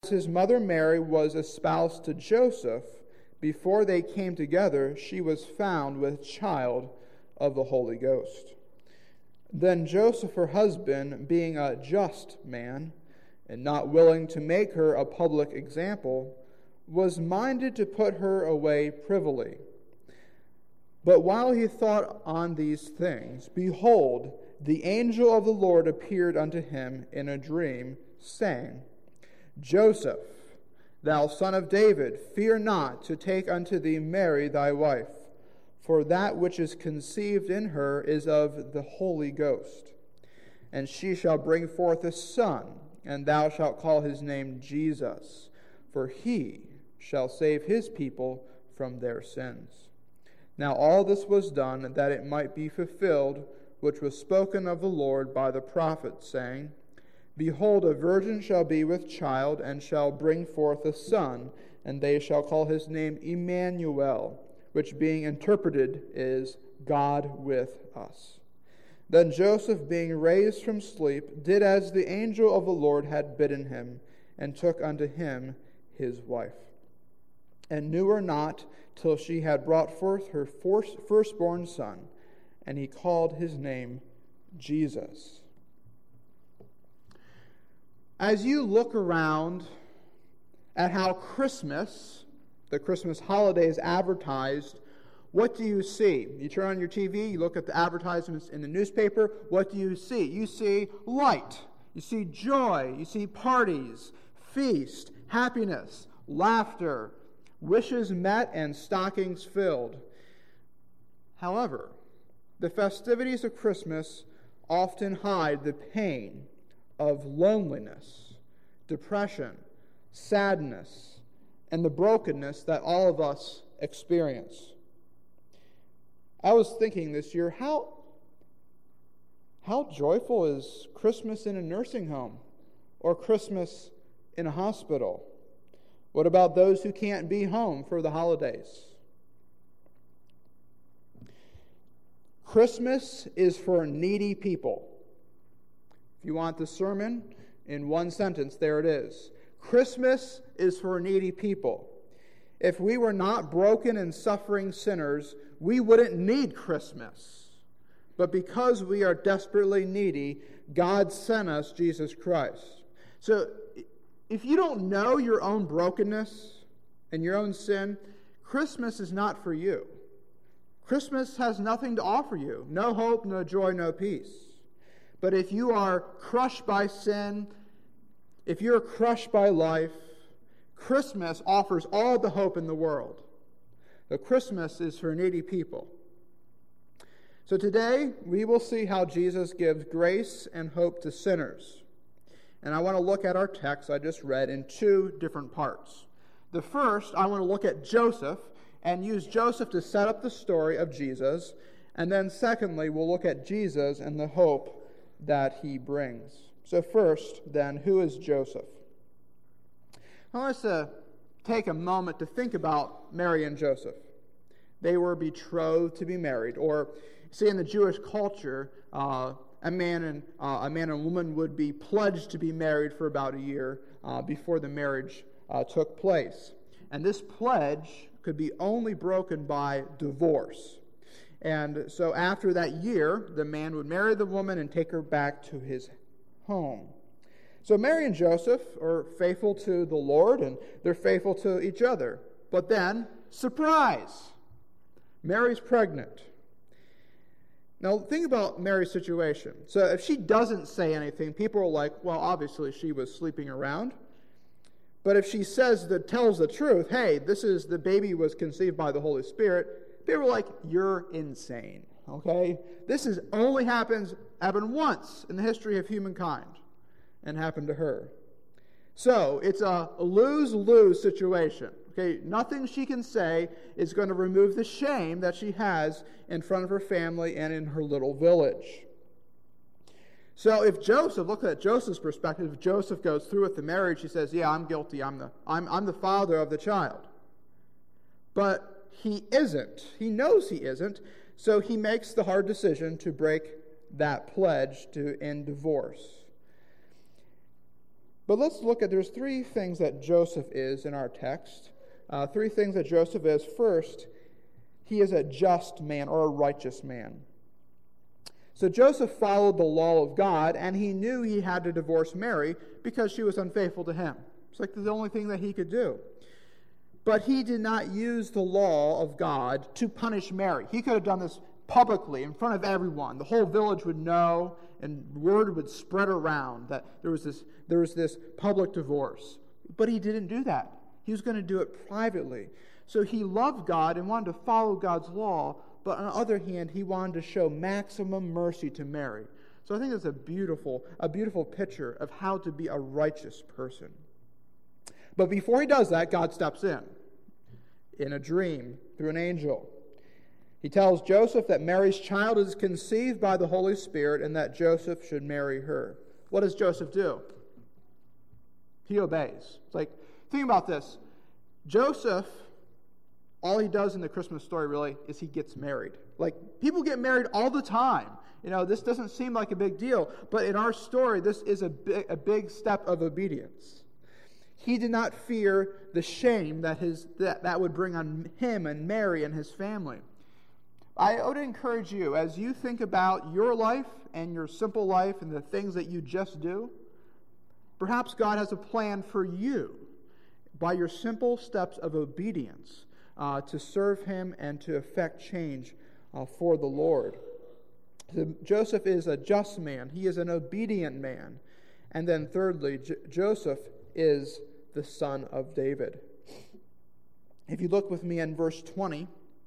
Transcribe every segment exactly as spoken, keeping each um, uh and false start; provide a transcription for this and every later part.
his mother Mary was espoused to Joseph, before they came together, she was found with child of the Holy Ghost. Then Joseph, her husband, being a just man, and not willing to make her a public example, was minded to put her away privily. But while he thought on these things, behold, the angel of the Lord appeared unto him in a dream, saying, Joseph, thou son of David, fear not to take unto thee Mary thy wife, for that which is conceived in her is of the Holy Ghost. And she shall bring forth a son, and thou shalt call his name Jesus, for he shall save his people from their sins. Now all this was done that it might be fulfilled, which was spoken of the Lord by the prophet, saying, Behold, a virgin shall be with child, and shall bring forth a son, and they shall call his name Emmanuel, which being interpreted is God with us. Then Joseph, being raised from sleep, did as the angel of the Lord had bidden him, and took unto him his wife, and knew her not till she had brought forth her firstborn son, and he called his name Jesus. As you look around at how Christmas, the Christmas holiday, is advertised, what do you see? You turn on your T V, you look at the advertisements in the newspaper, what do you see? You see light, you see joy, you see parties, feast, happiness, laughter, wishes met, and stockings filled. However, the festivities of Christmas often hide the pain of loneliness, depression, sadness, and the brokenness that all of us experience. I was thinking this year, how, how joyful is Christmas in a nursing home or Christmas in a hospital? What about those who can't be home for the holidays? Christmas is for needy people. If you want the sermon in one sentence, there it is. Christmas is for needy people. If we were not broken and suffering sinners, we wouldn't need Christmas. But because we are desperately needy, God sent us Jesus Christ. So if you don't know your own brokenness and your own sin, Christmas is not for you. Christmas has nothing to offer you. No hope, no joy, no peace. But if you are crushed by sin, if you're crushed by life, Christmas offers all the hope in the world. The Christmas is for needy people. So today, we will see how Jesus gives grace and hope to sinners. And I want to look at our text I just read in two different parts. The first, I want to look at Joseph and use Joseph to set up the story of Jesus. And then secondly, we'll look at Jesus and the hope that he brings. So first, then, who is Joseph? I want us to take a moment to think about Mary and Joseph. They were betrothed to be married, or see, in the Jewish culture, uh, a man and uh, a man and woman would be pledged to be married for about a year uh, before the marriage uh, took place, and this pledge could be only broken by divorce. And so after that year, the man would marry the woman and take her back to his home. So Mary and Joseph are faithful to the Lord, and they're faithful to each other. But then, surprise! Mary's pregnant. Now, think about Mary's situation. So if she doesn't say anything, people are like, well, obviously she was sleeping around. But if she says that, tells the truth, hey, this is, the baby was conceived by the Holy Spirit, people are like, you're insane, okay? This is only happens, happened once in the history of humankind, and happened to her. So it's a lose-lose situation. Okay, nothing she can say is going to remove the shame that she has in front of her family and in her little village. So if Joseph, look at Joseph's perspective, if Joseph goes through with the marriage, he says, yeah, I'm guilty, I'm the, I'm, I'm the father of the child. But he isn't. He knows he isn't, so he makes the hard decision to break that pledge to end divorce. But let's look at, there's three things that Joseph is in our text. Uh, three things that Joseph is. First, he is a just man or a righteous man. So Joseph followed the law of God, and he knew he had to divorce Mary because she was unfaithful to him. It's like the only thing that he could do. But he did not use the law of God to punish Mary. He could have done this publicly in front of everyone. The whole village would know, and word would spread around that there was this, there was this public divorce. But he didn't do that. He was going to do it privately. So he loved God and wanted to follow God's law, but on the other hand, he wanted to show maximum mercy to Mary. So I think it's a beautiful, a beautiful picture of how to be a righteous person. But before he does that, God steps in, in a dream, through an angel. He tells Joseph that Mary's child is conceived by the Holy Spirit and that Joseph should marry her. What does Joseph do? He obeys. It's like, think about this. Joseph, all he does in the Christmas story really is he gets married. Like, people get married all the time. You know, this doesn't seem like a big deal, but in our story, this is a big, a big step of obedience. He did not fear the shame that his that, that would bring on him and Mary and his family. I would encourage you, as you think about your life and your simple life and the things that you just do, perhaps God has a plan for you by your simple steps of obedience uh, to serve him and to effect change uh, for the Lord. So Joseph is a just man. He is an obedient man. And then thirdly, J- Joseph is the son of David. If you look with me in verse twenty,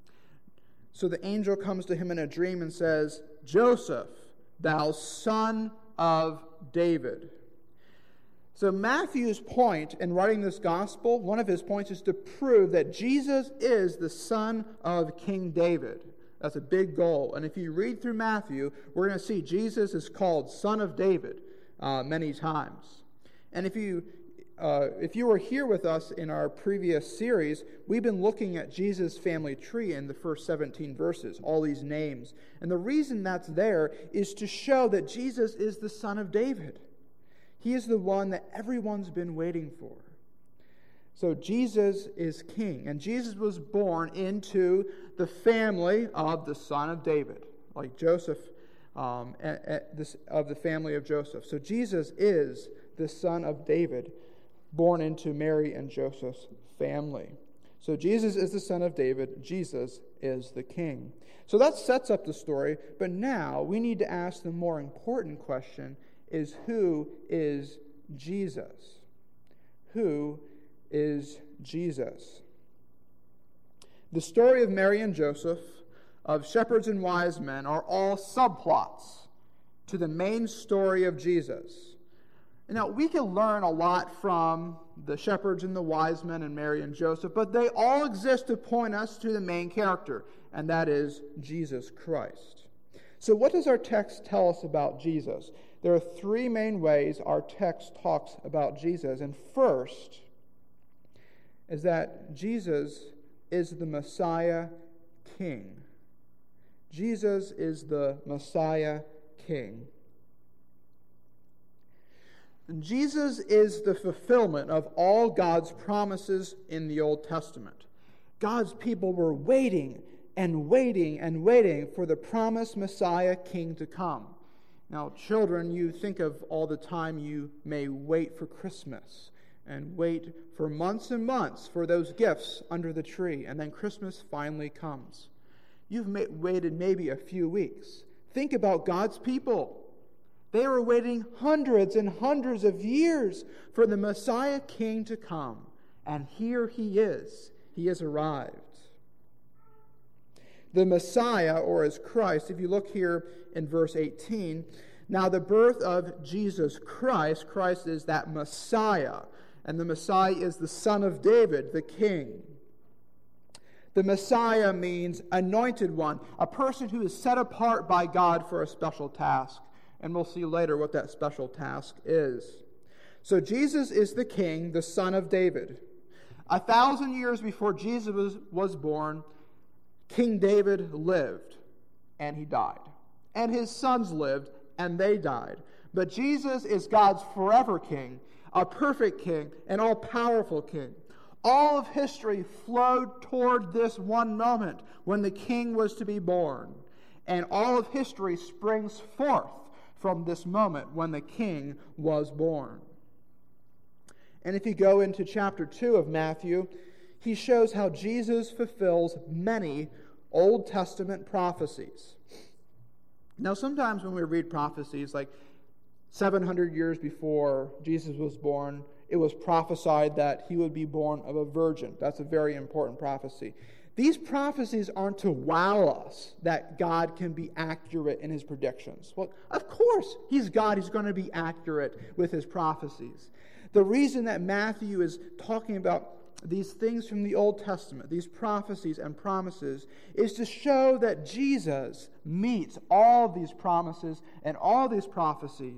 so the angel comes to him in a dream and says, Joseph, thou son of David. So Matthew's point in writing this gospel, one of his points is to prove that Jesus is the son of King David. That's a big goal. And if you read through Matthew, we're going to see Jesus is called Son of David uh, many times. And if you uh, if you were here with us in our previous series, we've been looking at Jesus' family tree in the first seventeen verses, all these names. And the reason that's there is to show that Jesus is the Son of David. He is the one that everyone's been waiting for. So Jesus is king, and Jesus was born into the family of the son of David, like Joseph, um, at, at this, of the family of Joseph. So Jesus is the son of David, born into Mary and Joseph's family. So Jesus is the son of David. Jesus is the king. So that sets up the story, but now we need to ask the more important question, is who is Jesus? Who is Jesus? The story of Mary and Joseph, of shepherds and wise men, are all subplots to the main story of Jesus. Now, we can learn a lot from the shepherds and the wise men and Mary and Joseph, but they all exist to point us to the main character, and that is Jesus Christ. So what does our text tell us about Jesus? There are three main ways our text talks about Jesus. And first is that Jesus is the Messiah King. Jesus is the Messiah King. And Jesus is the fulfillment of all God's promises in the Old Testament. God's people were waiting and waiting and waiting for the promised Messiah King to come. Now, children, you think of all the time you may wait for Christmas and wait for months and months for those gifts under the tree, and then Christmas finally comes. You've ma- waited maybe a few weeks. Think about God's people. They were waiting hundreds and hundreds of years for the Messiah King to come, and here he is. He has arrived. The Messiah, or as Christ, if you look here in verse eighteen, now the birth of Jesus Christ, Christ is that Messiah, and the Messiah is the son of David, the king. The Messiah means anointed one, a person who is set apart by God for a special task, and we'll see later what that special task is. So Jesus is the king, the son of David. A thousand years before Jesus was, was born, King David lived, and he died. And his sons lived, and they died. But Jesus is God's forever king, a perfect king, an all-powerful king. All of history flowed toward this one moment when the king was to be born. And all of history springs forth from this moment when the king was born. And if you go into chapter two of Matthew, he shows how Jesus fulfills many Old Testament prophecies. Now, sometimes when we read prophecies, like seven hundred years before Jesus was born, it was prophesied that he would be born of a virgin. That's a very important prophecy. These prophecies aren't to wow us that God can be accurate in his predictions. Well, of course, he's God. He's going to be accurate with his prophecies. The reason that Matthew is talking about these things from the Old Testament, these prophecies and promises, is to show that Jesus meets all these promises and all these prophecies.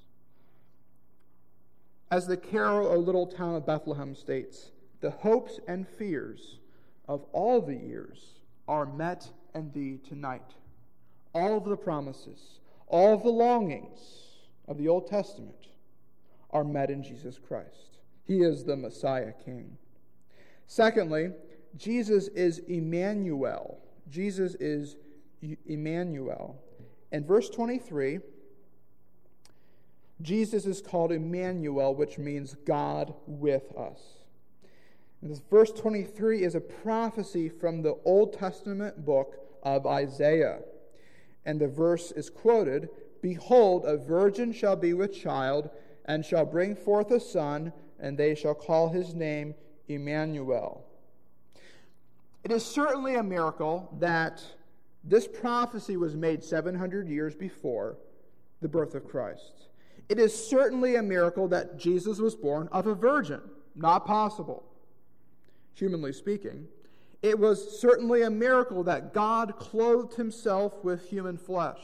As the carol, O Little Town of Bethlehem states, the hopes and fears of all the years are met in thee tonight. All of the promises, all of the longings of the Old Testament are met in Jesus Christ. He is the Messiah King. Secondly, Jesus is Emmanuel. Jesus is Emmanuel. In verse twenty-three, Jesus is called Emmanuel, which means God with us. And this verse twenty-three is a prophecy from the Old Testament book of Isaiah. And the verse is quoted, Behold, a virgin shall be with child, and shall bring forth a son, and they shall call his name Emmanuel. It is certainly a miracle that this prophecy was made seven hundred years before the birth of Christ. It is certainly a miracle that Jesus was born of a virgin. Not possible, humanly speaking. It was certainly a miracle that God clothed himself with human flesh.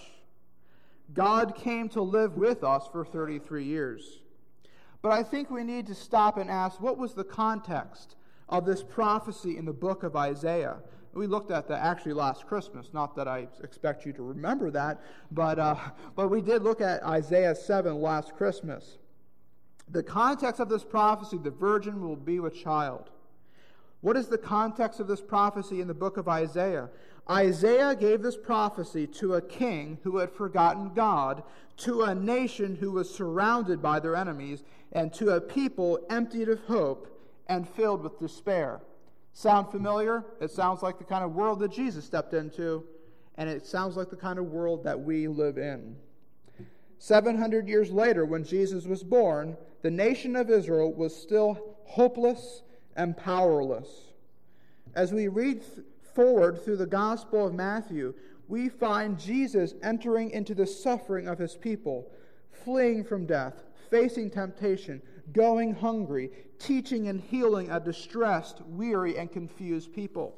God came to live with us for thirty-three years. But I think we need to stop and ask, what was the context of this prophecy in the book of Isaiah? We looked at that actually last Christmas. Not that I expect you to remember that, but, uh, but we did look at Isaiah seven last Christmas. The context of this prophecy, the virgin will be with child. What is the context of this prophecy in the book of Isaiah? Isaiah gave this prophecy to a king who had forgotten God, to a nation who was surrounded by their enemies, and to a people emptied of hope and filled with despair. Sound familiar? It sounds like the kind of world that Jesus stepped into, and it sounds like the kind of world that we live in. seven hundred years later, when Jesus was born, the nation of Israel was still hopeless and powerless. As we read th- forward through the Gospel of Matthew, we find Jesus entering into the suffering of his people, fleeing from death, facing temptation, going hungry, teaching and healing a distressed, weary, and confused people.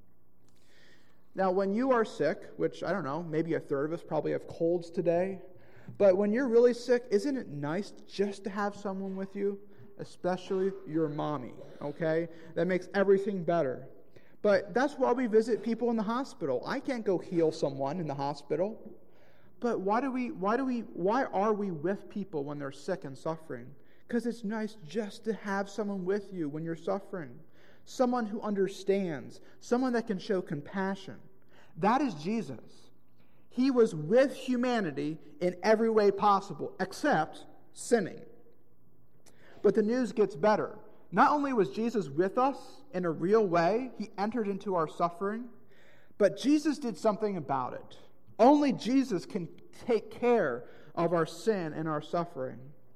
Now, when you are sick, which, I don't know, maybe a third of us probably have colds today, but when you're really sick, isn't it nice just to have someone with you? Especially your mommy, okay? That makes everything better. But that's why we visit people in the hospital. I can't go heal someone in the hospital. But why do we, why do we, why are we with people when they're sick and suffering? Because it's nice just to have someone with you when you're suffering. Someone who understands. Someone that can show compassion. That is Jesus. He was with humanity in every way possible, except sinning. But the news gets better. Not only was Jesus with us in a real way, he entered into our suffering, but Jesus did something about it. Only Jesus can take care of our sin and our suffering.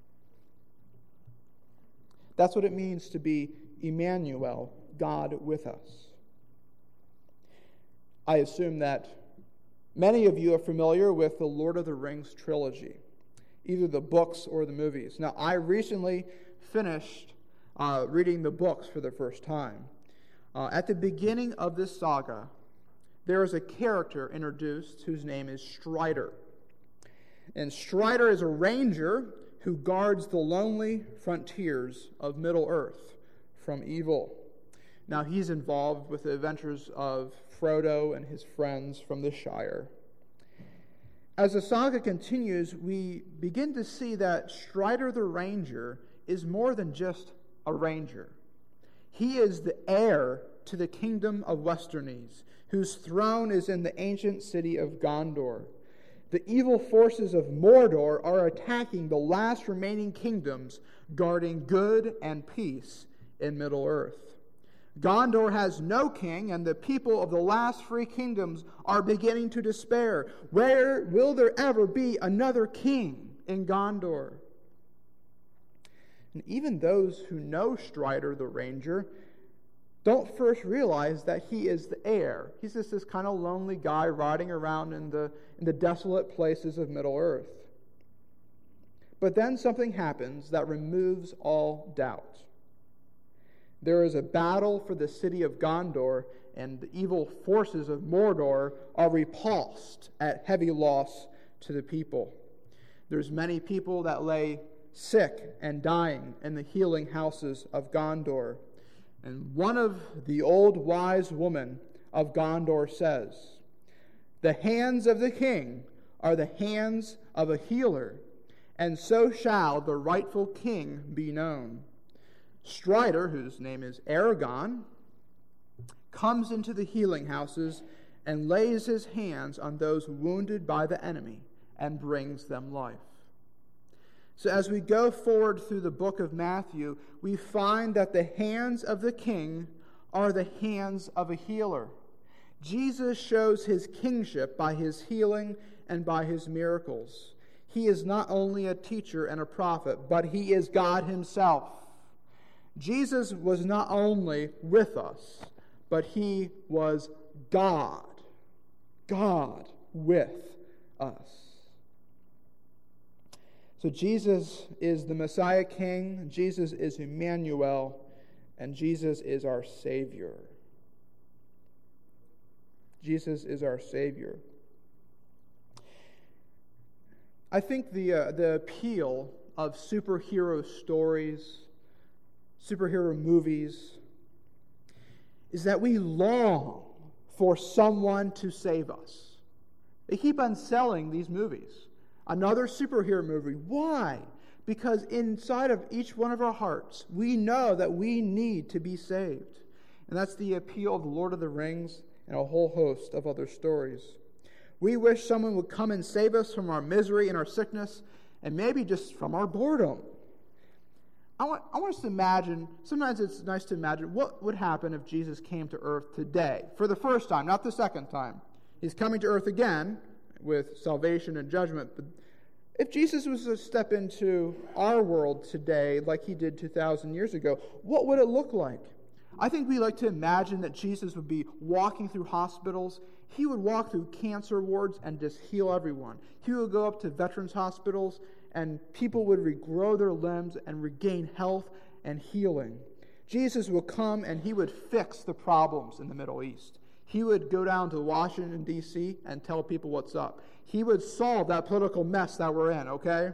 That's what it means to be Emmanuel, God with us. I assume that many of you are familiar with the Lord of the Rings trilogy, either the books or the movies. Now, I recently finished uh, reading the books for the first time. Uh, at the beginning of this saga, there is a character introduced whose name is Strider. And Strider is a ranger who guards the lonely frontiers of Middle-earth from evil. Now, he's involved with the adventures of Frodo and his friends from the Shire. As the saga continues, we begin to see that Strider the Ranger is more than just a ranger. He is the heir to the kingdom of Westernese, whose throne is in the ancient city of Gondor. The evil forces of Mordor are attacking the last remaining kingdoms, guarding good and peace in Middle-earth. Gondor has no king, and the people of the last three kingdoms are beginning to despair. Where will there ever be another king in Gondor? And even those who know Strider the Ranger don't first realize that he is the heir. He's just this kind of lonely guy riding around in the, in the desolate places of Middle-earth. But then something happens that removes all doubt. There is a battle for the city of Gondor, and the evil forces of Mordor are repulsed at heavy loss to the people. There's many people that lay sick and dying in the healing houses of Gondor. And one of the old wise women of Gondor says, "The hands of the king are the hands of a healer, and so shall the rightful king be known." Strider, whose name is Aragon, comes into the healing houses and lays his hands on those wounded by the enemy and brings them life. So as we go forward through the book of Matthew, we find that the hands of the king are the hands of a healer. Jesus shows his kingship by his healing and by his miracles. He is not only a teacher and a prophet, but he is God himself. Jesus was not only with us, but he was God. God with us. So Jesus is the Messiah King, Jesus is Emmanuel, and Jesus is our Savior. Jesus is our Savior. I think the uh, the appeal of superhero stories, superhero movies, is that we long for someone to save us. They keep on selling these movies. Another superhero movie. Why? Because inside of each one of our hearts, we know that we need to be saved. And that's the appeal of The Lord of the Rings and a whole host of other stories. We wish someone would come and save us from our misery and our sickness, and maybe just from our boredom. I want, I want us to imagine, sometimes it's nice to imagine what would happen if Jesus came to earth today, for the first time, not the second time. He's coming to earth again with salvation and judgment. But if Jesus was to step into our world today like he did two thousand years ago, what would it look like? I think we like to imagine that Jesus would be walking through hospitals. He would walk through cancer wards and just heal everyone. He would go up to veterans hospitals and people would regrow their limbs and regain health and healing. Jesus would come and he would fix the problems in the Middle East. He would go down to Washington, D C and tell people what's up. He would solve that political mess that we're in, okay?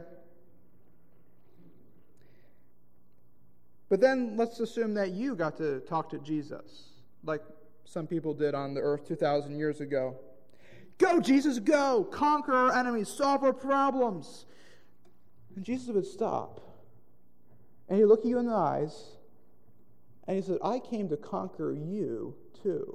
But then let's assume that you got to talk to Jesus, like some people did on the earth two thousand years ago. Go, Jesus, go! Conquer our enemies, solve our problems. And Jesus would stop. And he'd look you in the eyes, and he said, I came to conquer you too.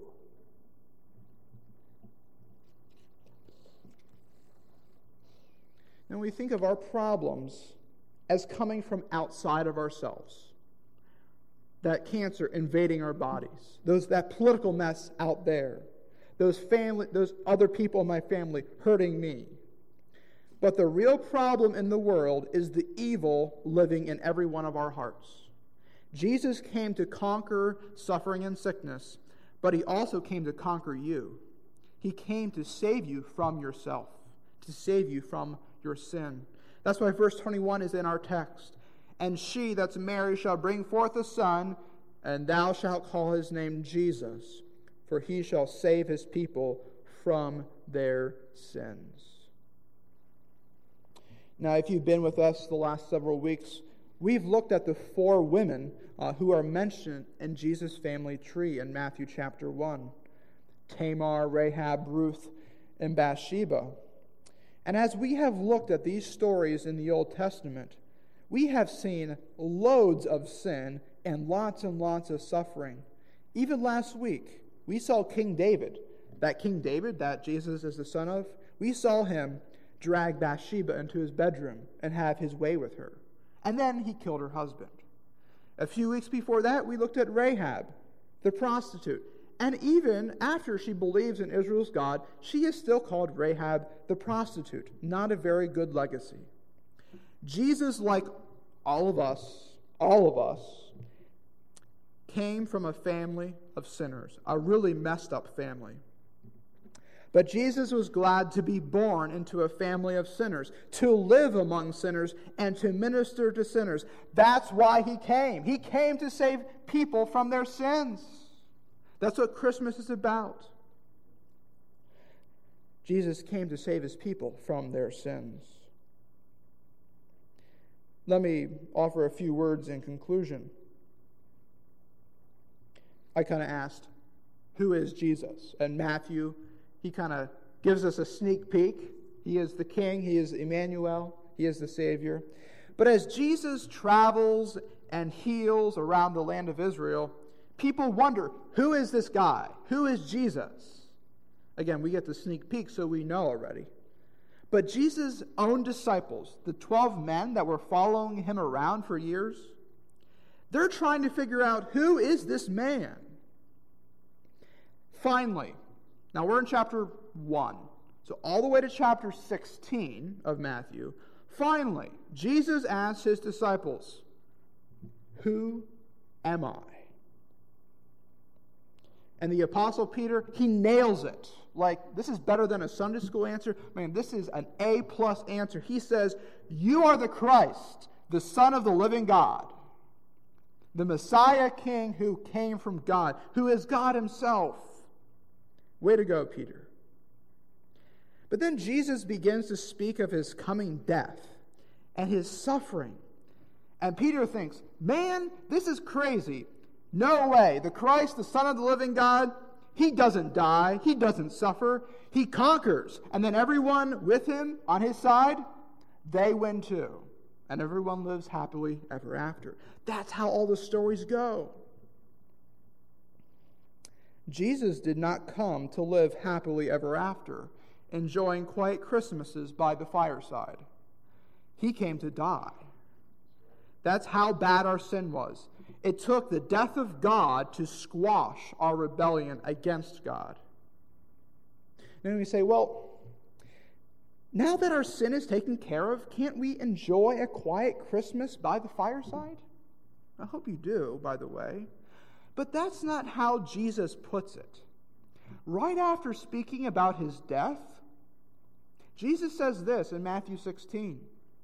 And we think of our problems as coming from outside of ourselves. That cancer invading our bodies. Those that political mess out there. Those family, those other people in my family hurting me. But the real problem in the world is the evil living in every one of our hearts. Jesus came to conquer suffering and sickness, but he also came to conquer you. He came to save you from yourself, to save you from your sin. That's why verse twenty-one is in our text. And she, that's Mary, shall bring forth a son, and thou shalt call his name Jesus, for he shall save his people from their sins. Now, if you've been with us the last several weeks, we've looked at the four women uh, who are mentioned in Jesus' family tree in Matthew chapter one. Tamar, Rahab, Ruth, and Bathsheba. And as we have looked at these stories in the Old Testament, We have seen loads of sin and lots and lots of suffering. Even last week, we saw King David. That King David, that Jesus is the son of, we saw him drag Bathsheba into his bedroom and have his way with her. And then he killed her husband. A few weeks before that, we looked at Rahab, the prostitute. And even after she believes in Israel's God, she is still called Rahab the prostitute. Not a very good legacy. Jesus, like all of us, all of us, came from a family of sinners, a really messed up family. But Jesus was glad to be born into a family of sinners, to live among sinners, and to minister to sinners. That's why he came. He came to save people from their sins. That's what Christmas is about. Jesus came to save his people from their sins. Let me offer a few words in conclusion. I kind of asked, who is Jesus? And Matthew, he kind of gives us a sneak peek. He is the King. He is Emmanuel. He is the Savior. But as Jesus travels and heals around the land of Israel, people wonder, who is this guy? Who is Jesus? Again, we get the sneak peek, so we know already. But Jesus' own disciples, the twelve men that were following him around for years, they're trying to figure out, who is this man? Finally, now we're in chapter one, so all the way to chapter sixteen of Matthew, finally, Jesus asks his disciples, who am I? And the Apostle Peter, he nails it. Like, this is better than a Sunday school answer. Man, this is an A-plus answer. He says, you are the Christ, the Son of the living God, the Messiah King who came from God, who is God himself. Way to go, Peter. But then Jesus begins to speak of his coming death and his suffering. And Peter thinks, man, this is crazy. No way. The Christ, the Son of the living God, he doesn't die. He doesn't suffer. He conquers. And then everyone with him on his side, they win too. And everyone lives happily ever after. That's how all the stories go. Jesus did not come to live happily ever after, enjoying quiet Christmases by the fireside. He came to die. That's how bad our sin was. It took the death of God to squash our rebellion against God. And then we say, well, now that our sin is taken care of, can't we enjoy a quiet Christmas by the fireside? I hope you do, by the way. But that's not how Jesus puts it. Right after speaking about his death, Jesus says this in Matthew sixteen.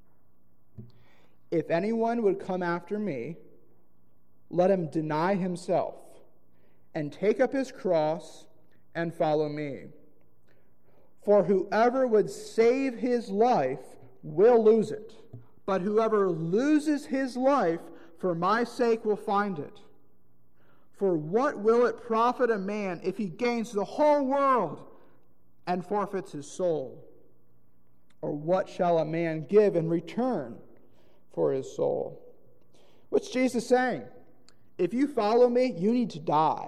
If anyone would come after me, let him deny himself and take up his cross and follow me. For whoever would save his life will lose it, but whoever loses his life for my sake will find it. For what will it profit a man if he gains the whole world and forfeits his soul? Or what shall a man give in return for his soul? What's Jesus saying? If you follow me, you need to die.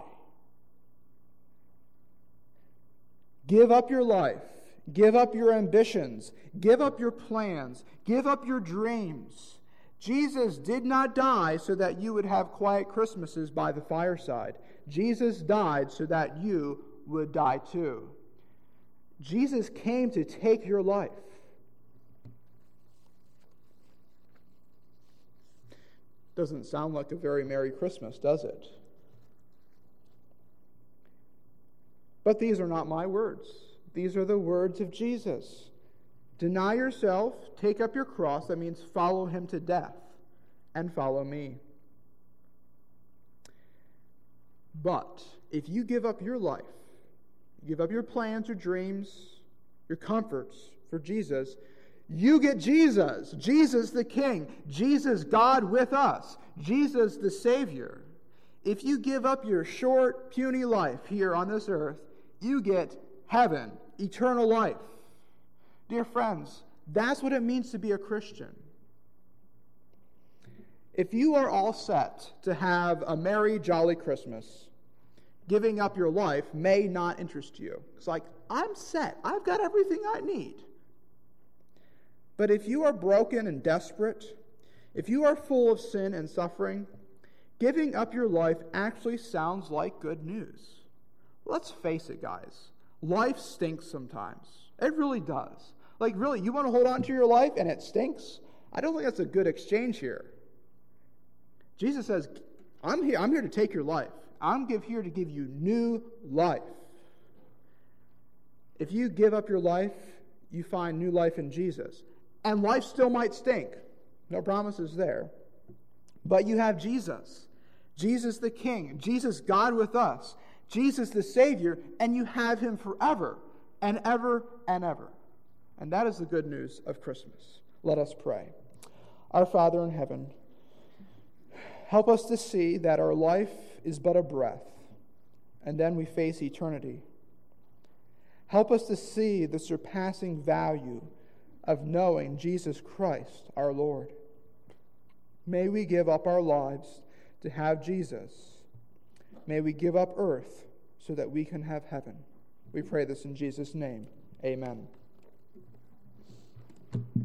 Give up your life. Give up your ambitions. Give up your plans. Give up your dreams. Jesus did not die so that you would have quiet Christmases by the fireside. Jesus died so that you would die too. Jesus came to take your life. Doesn't sound like a very Merry Christmas, does it? But these are not my words. These are the words of Jesus. Deny yourself, take up your cross, that means follow him to death, and follow me. But if you give up your life, give up your plans, your dreams, your comforts for Jesus, you get Jesus, Jesus the King, Jesus God with us, Jesus the Savior. If you give up your short, puny life here on this earth, you get heaven, eternal life. Dear friends, that's what it means to be a Christian. If you are all set to have a merry, jolly Christmas, giving up your life may not interest you. It's like, I'm set. I've got everything I need. But if you are broken and desperate, if you are full of sin and suffering, giving up your life actually sounds like good news. Let's face it, guys. Life stinks sometimes. It really does. Like, really, you want to hold on to your life and it stinks? I don't think that's a good exchange here. Jesus says, I'm here, I'm here to take your life. I'm give, here to give you new life. If you give up your life, you find new life in Jesus. And life still might stink. No promises there. But you have Jesus. Jesus the King. Jesus God with us. Jesus the Savior. And you have him forever and ever and ever. And that is the good news of Christmas. Let us pray. Our Father in heaven, help us to see that our life is but a breath, and then we face eternity. Help us to see the surpassing value of knowing Jesus Christ, our Lord. May we give up our lives to have Jesus. May we give up earth so that we can have heaven. We pray this in Jesus' name. Amen.